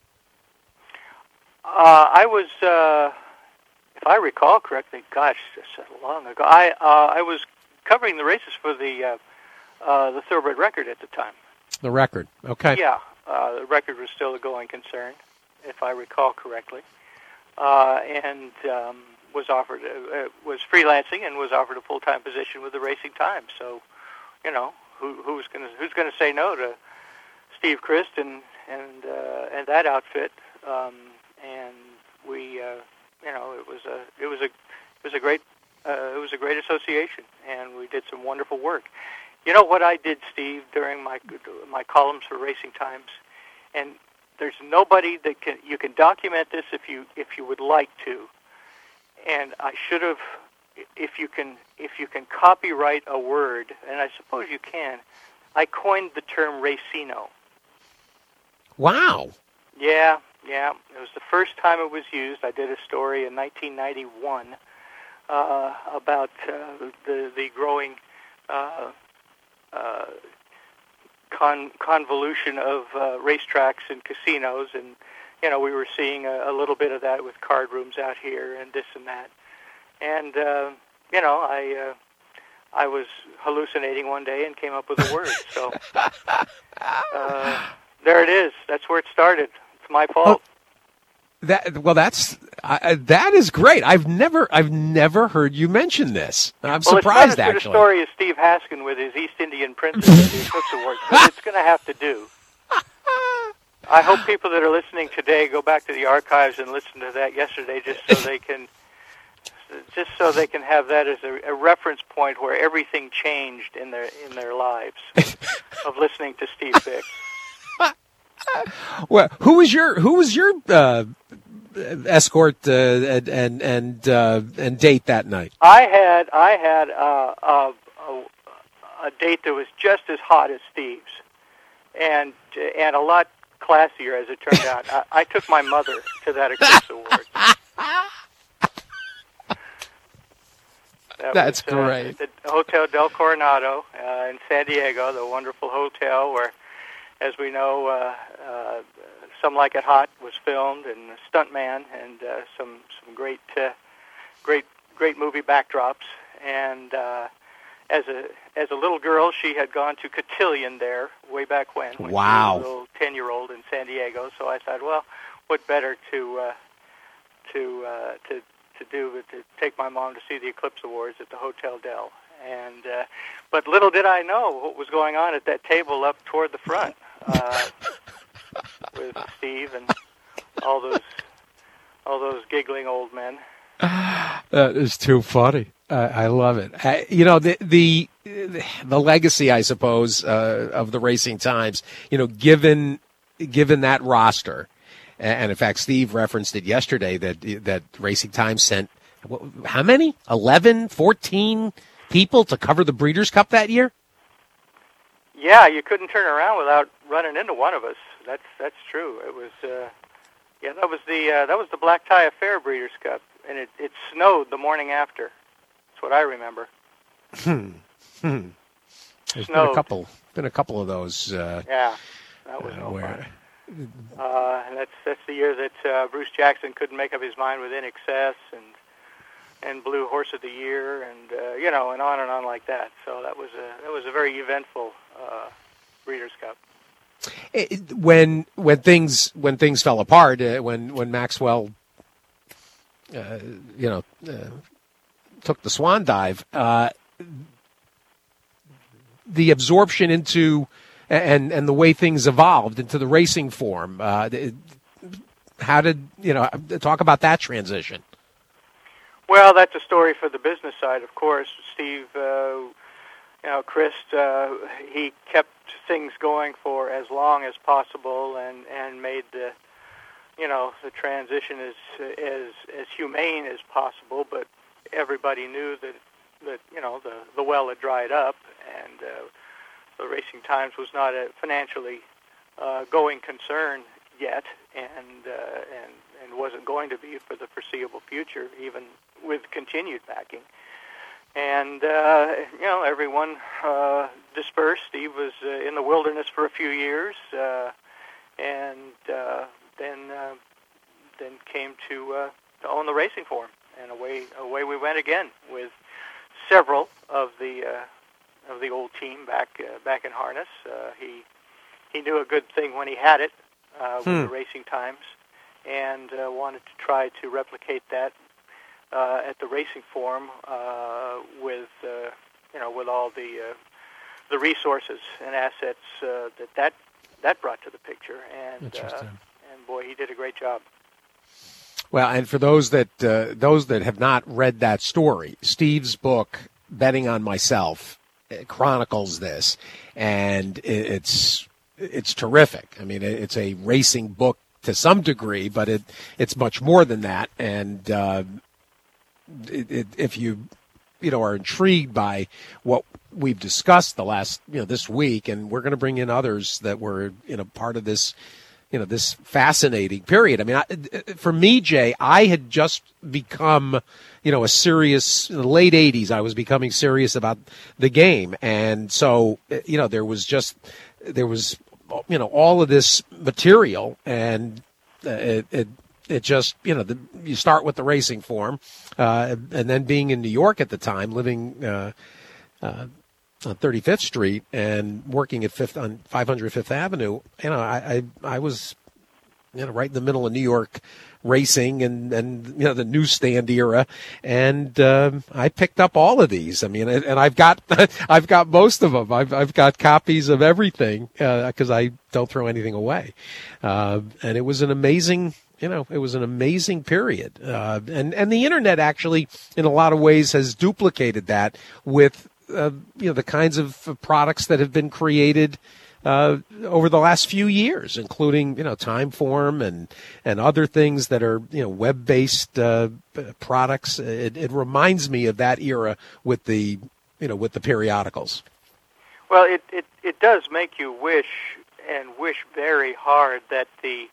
Uh, I was, uh, if I recall correctly, gosh, that's long ago. I uh, I was covering the races for the uh, uh, the Thoroughbred Record at the time. The Record, okay. Yeah. Uh, the Record was still a going concern, if I recall correctly, uh, and um, was offered uh, was freelancing and was offered a full time position with the Racing Times. So, you know, who, who's going to who's going to say no to Steve Christ and and uh, and that outfit? Um, and we, uh, you know, it was a it was a it was a great uh, it was a great association, and we did some wonderful work. You know what I did, Steve, during my my columns for Racing Times, and there's nobody that can you can document this if you if you would like to, and I should have if you can if you can copyright a word, and I suppose you can. I coined the term racino. Wow. Yeah, yeah. It was the first time it was used. I did a story in nineteen ninety-one uh, about uh, the the growing. Uh, Uh, con- convolution of uh, racetracks and casinos, and you know we were seeing a, a little bit of that with card rooms out here and this and that, and uh, you know I uh, I was hallucinating one day and came up with a word. So uh, there it is. That's where it started. It's my fault. Oh, that well, that's uh, that is great. I've never I've never heard you mention this. I'm well, surprised. It's not as actually, good a story as Steve Haskin with his East Indian Princess at the Eclipse Awards, but it's going to have to do. I hope people that are listening today go back to the archives and listen to that yesterday, just so they can, just so they can have that as a, a reference point where everything changed in their in their lives of listening to Steve Bick. Well, who was your who was your uh, escort uh, and and and, uh, and date that night? I had I had uh, a, a, a date that was just as hot as Steve's, and and a lot classier as it turned out. I, I took my mother to that Eclipse Awards. That That's was, great. Uh, the Hotel Del Coronado uh, in San Diego, the wonderful hotel where, as we know, uh, uh, Some Like It Hot was filmed, and Stuntman, and uh, some some great, uh, great, great movie backdrops. And uh, as a as a little girl, she had gone to Cotillion there way back when. when wow. She was a little ten-year-old in San Diego. So I thought, well, what better to uh, to uh, to to do but to take my mom to see the Eclipse Awards at the Hotel Del. And uh, but little did I know what was going on at that table up toward the front. Uh, with Steve and all those all those giggling old men. That is too funny. Uh, I love it. I, you know, the, the the legacy, I suppose, uh, of the Racing Times, you know, given given that roster, and in fact, Steve referenced it yesterday that that Racing Times sent, how many? eleven, fourteen people to cover the Breeders' Cup that year? Yeah, you couldn't turn around without running into one of us. That's that's true. It was, uh, yeah, that was the uh, that was the Black Tie Affair Breeders' Cup, and it, it snowed the morning after. That's what I remember. Hmm. Hmm. There's been a couple, been a couple of those. Uh, yeah, that was uh, no where, fun. Uh, and that's that's the year that uh, Bruce Jackson couldn't make up his mind with In Excess and and Blue Horse of the Year, and uh, you know, and on and on like that. So that was a that was a very eventful uh, Breeders' Cup. It, when when things when things fell apart, uh, when when Maxwell, uh, you know, uh, took the swan dive, uh, the absorption into and and the way things evolved into the racing form. Uh, it, how did you know? Talk about that transition. Well, that's a story for the business side, of course. Steve, uh, you know, Chris, uh, he kept things going for as long as possible, and, and made the, you know, the transition as as as humane as possible. But everybody knew that that you know the the well had dried up, and uh, the Racing Times was not a financially uh, going concern yet, and uh, and and wasn't going to be for the foreseeable future, even with continued backing. And, uh, you know, everyone uh, dispersed. Steve was uh, in the wilderness for a few years, uh, and uh, then uh, then came to, uh, to own the racing form. And away away we went again with several of the uh, of the old team back uh, back in harness. Uh, he he knew a good thing when he had it uh, hmm. with the Racing Times, and uh, wanted to try to replicate that Uh, at the racing forum uh, with uh, you know with all the uh, the resources and assets uh, that, that that brought to the picture, and uh, and boy, he did a great job. Well, and for those that uh, those that have not read that story, Steve's book "Betting on Myself" chronicles this, and it's it's terrific. I mean, it's a racing book to some degree, but it it's much more than that, and uh, It, it, if you, you know, are intrigued by what we've discussed the last, you know, this week, and we're going to bring in others that were, you know, part of this, you know, this fascinating period. I mean, I, for me, Jay, I had just become, you know, a serious, in the late eighties, I was becoming serious about the game. And so, you know, there was just, there was, you know, all of this material, and it, it It just, you know, the, you start with the racing form, uh, and then being in New York at the time, living uh, uh, on thirty-fifth Street and working at fifth on five hundred Fifth Avenue. You know, I, I I was, you know, right in the middle of New York racing and, and you know, the newsstand era, and um, I picked up all of these. I mean, and I've got I've got most of them. I've I've got copies of everything because uh, I don't throw anything away, uh, and it was an amazing. You know, it was an amazing period. Uh, and, and the Internet actually, in a lot of ways, has duplicated that with, uh, you know, the kinds of products that have been created uh, over the last few years, including, you know, Timeform and, and other things that are, you know, web-based uh, products. It, it reminds me of that era with the, you know, with the periodicals. Well, it, it, it does make you wish and wish very hard that the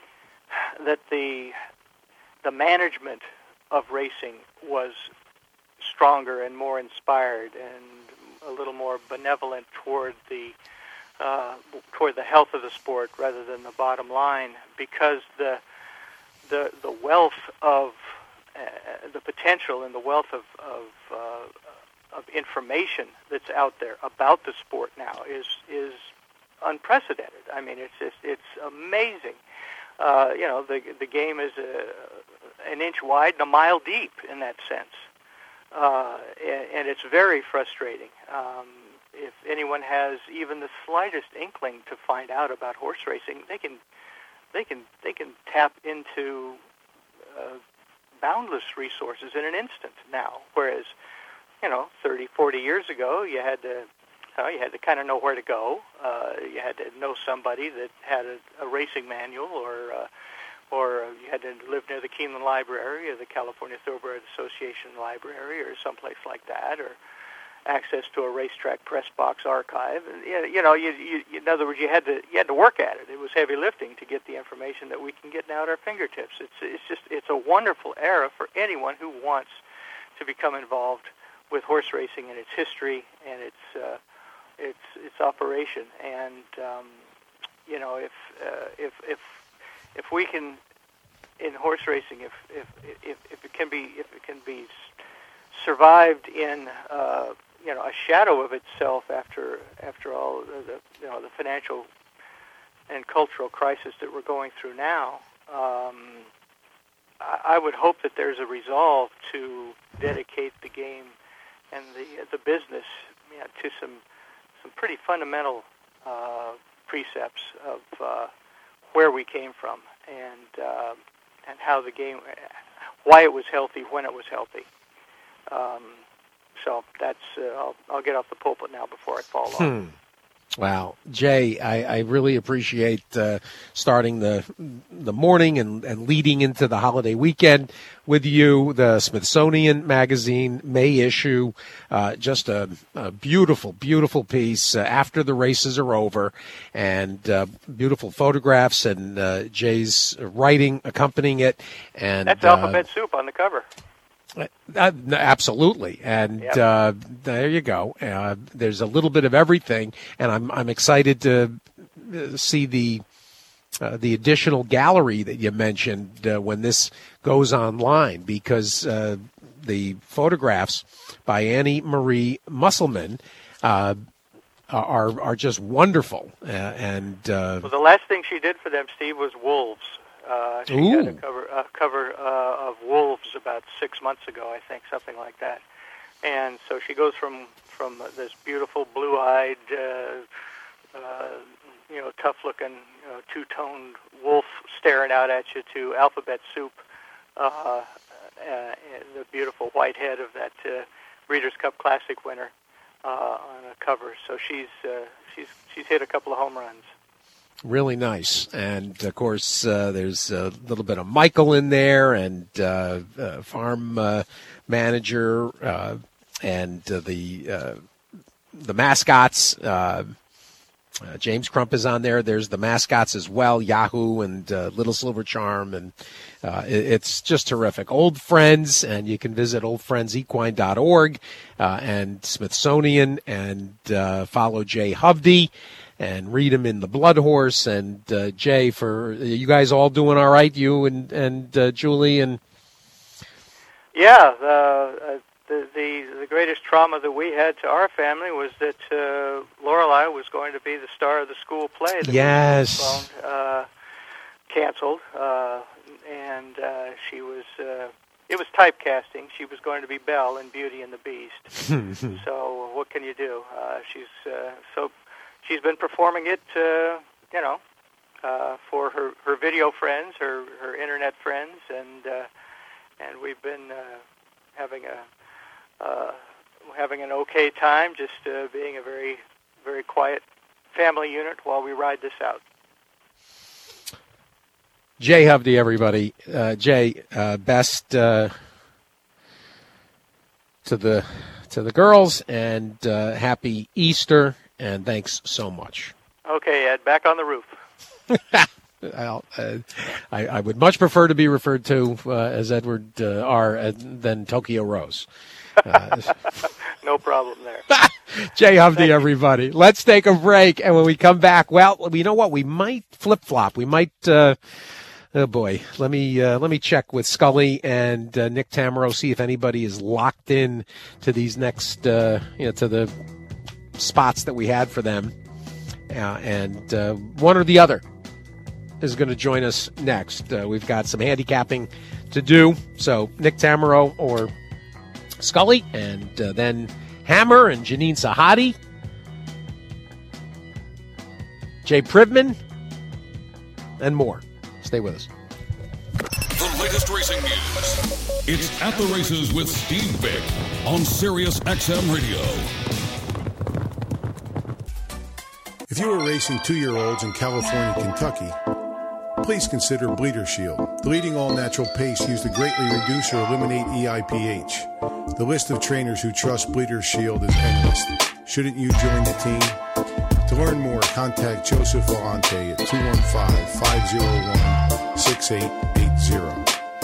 that the the management of racing was stronger and more inspired and a little more benevolent toward the uh, toward the health of the sport rather than the bottom line, because the the the wealth of uh, the potential and the wealth of of, uh, of information that's out there about the sport now is is unprecedented. I mean, it's just, it's amazing. Uh, you know, the the game is a, an inch wide and a mile deep in that sense, uh, and, and it's very frustrating. Um, if anyone has even the slightest inkling to find out about horse racing, they can they can they can tap into uh, boundless resources in an instant now, whereas, you know, thirty, forty years ago, you had to, uh, you had to kind of know where to go. Uh, you had to know somebody that had a, a racing manual, or uh, or you had to live near the Keeneland Library or the California Thoroughbred Association Library or someplace like that, or access to a racetrack press box archive. And, you know, you, you, in other words, you had to you had to work at it. It was heavy lifting to get the information that we can get now at our fingertips. It's it's just it's a wonderful era for anyone who wants to become involved with horse racing and its history and its uh, its its operation. And um, you know, if uh, if if if we can in horse racing, if if if, if it can be if it can be survived in uh, you know, a shadow of itself after after all the you know the financial and cultural crisis that we're going through now. Um, I, I would hope that there's a resolve to dedicate the game and the the business, you know, to some some pretty fundamental uh, precepts of uh, where we came from and uh, and how the game, why it was healthy when it was healthy. Um, so that's, uh, I'll, I'll get off the pulpit now before I fall off. Hmm. Wow. Jay, I, I really appreciate uh, starting the the morning and, and leading into the holiday weekend with you. The Smithsonian Magazine May issue, uh, just a, a beautiful, beautiful piece uh, after the races are over, and uh, beautiful photographs and uh, Jay's writing accompanying it. And that's uh, alphabet soup on the cover. Uh, absolutely, and yep. uh, there you go. Uh, there's a little bit of everything, and I'm I'm excited to see the uh, the additional gallery that you mentioned uh, when this goes online, because uh, the photographs by Annie Marie Musselman uh, are are just wonderful. Uh, and uh, well, the last thing she did for them, Steve, was wolves. Uh, she Ooh. had a cover, a cover uh, of wolves about six months ago, I think, something like that. And so she goes from from this beautiful blue-eyed, uh, uh, you know, tough-looking, you know, two-toned wolf staring out at you to alphabet soup, uh, uh, and the beautiful white head of that uh, Breeders' Cup Classic winner uh, on a cover. So she's uh, she's she's hit a couple of home runs. Really nice. And, of course, uh, there's a little bit of Michael in there, and uh, uh, farm uh, manager uh, and uh, the uh, the mascots. Uh, uh, James Crump is on there. There's the mascots as well, Yahoo and uh, Little Silver Charm. And uh, it, it's just terrific. Old friends, and you can visit old friends equine dot org uh, and Smithsonian, and uh, follow Jay Hovde and read him in The Blood Horse. And uh, Jay, for you guys all doing all right, you and and uh, Julie and yeah, the, uh, the the the greatest trauma that we had to our family was that uh, Lorelei was going to be the star of the school play. That yes, was postponed, uh, canceled, uh, and uh, she was. Uh, it was typecasting. She was going to be Belle in Beauty and the Beast. So what can you do? Uh, she's uh, so. She's been performing it, uh, you know, uh, for her, her video friends, her, her internet friends, and uh, and we've been uh, having a uh, having an okay time, just uh, being a very very quiet family unit while we ride this out. Jay Hovde, everybody. Uh, Jay, uh, best uh, to the to the girls, and uh, happy Easter. And thanks so much. Okay, Ed, back on the roof. Well, uh, I, I would much prefer to be referred to uh, as Edward uh, R. Uh, than Tokyo Rose. Uh, no problem there. Jay Hovde, everybody. Let's take a break, and when we come back, well, you know what? We might flip-flop. We might. Uh, oh boy, let me uh, let me check with Scully and uh, Nick Tamero, see if anybody is locked in to these next, uh, you know, to the spots that we had for them, uh, and uh, one or the other is going to join us next. Uh, we've got some handicapping to do, so Nick Tamero or Scully, and uh, then Hammer and Janine Sahadi, Jay Privman, and more. Stay with us. The latest racing news It's At the Races with Steve Bick on Sirius X M Radio. If you are racing two-year-olds in California, Kentucky, please consider Bleeder Shield, the leading all-natural paste used to greatly reduce or eliminate E I P H. The list of trainers who trust Bleeder Shield is endless. Shouldn't you join the team? To learn more, contact Joseph Vellante at two one five, five oh one, six eight eight zero.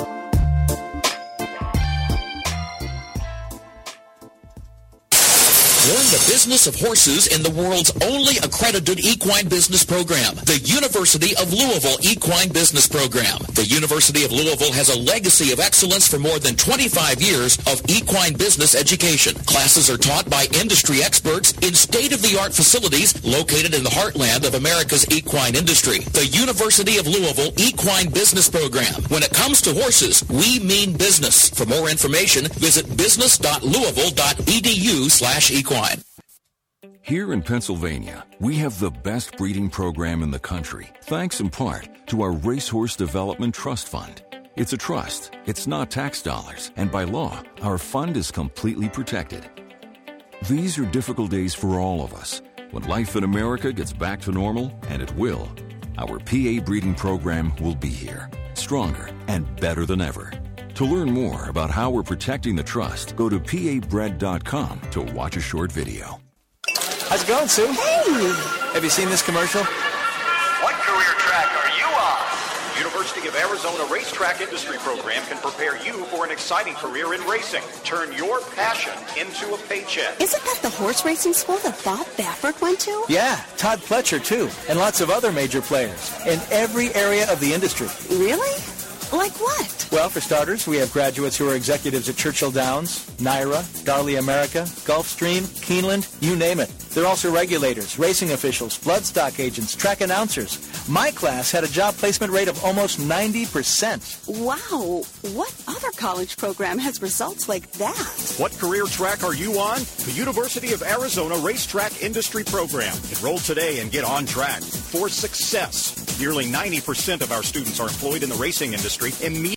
Learn the business of horses in the world's only accredited equine business program, the University of Louisville Equine Business Program. The University of Louisville has a legacy of excellence for more than twenty-five years of equine business education. Classes are taught by industry experts in state-of-the-art facilities located in the heartland of America's equine industry. The University of Louisville Equine Business Program. When it comes to horses, we mean business. For more information, visit business.louisville.edu slash equine. Here in Pennsylvania, we have the best breeding program in the country, thanks in part to our Racehorse Development Trust Fund. It's a trust, it's not tax dollars, and by law, our fund is completely protected. These are difficult days for all of us. When life in America gets back to normal, and it will, our P A breeding program will be here, stronger and better than ever. To learn more about how we're protecting the trust, go to P A bred dot com to watch a short video. How's it going, Sue? Hey! Have you seen this commercial? What career track are you on? University of Arizona Racetrack Industry Program can prepare you for an exciting career in racing. Turn your passion into a paycheck. Isn't that the horse racing school that Bob Baffert went to? Yeah, Todd Pletcher, too, and lots of other major players in every area of the industry. Really? Like what? Well, for starters, we have graduates who are executives at Churchill Downs, Naira, Darley America, Gulfstream, Keeneland, you name it. They're also regulators, racing officials, bloodstock agents, track announcers. My class had a job placement rate of almost ninety percent. Wow. What other college program has results like that? What career track are you on? The University of Arizona Racetrack Industry Program. Enroll today and get on track for success. Nearly ninety percent of our students are employed in the racing industry immediately.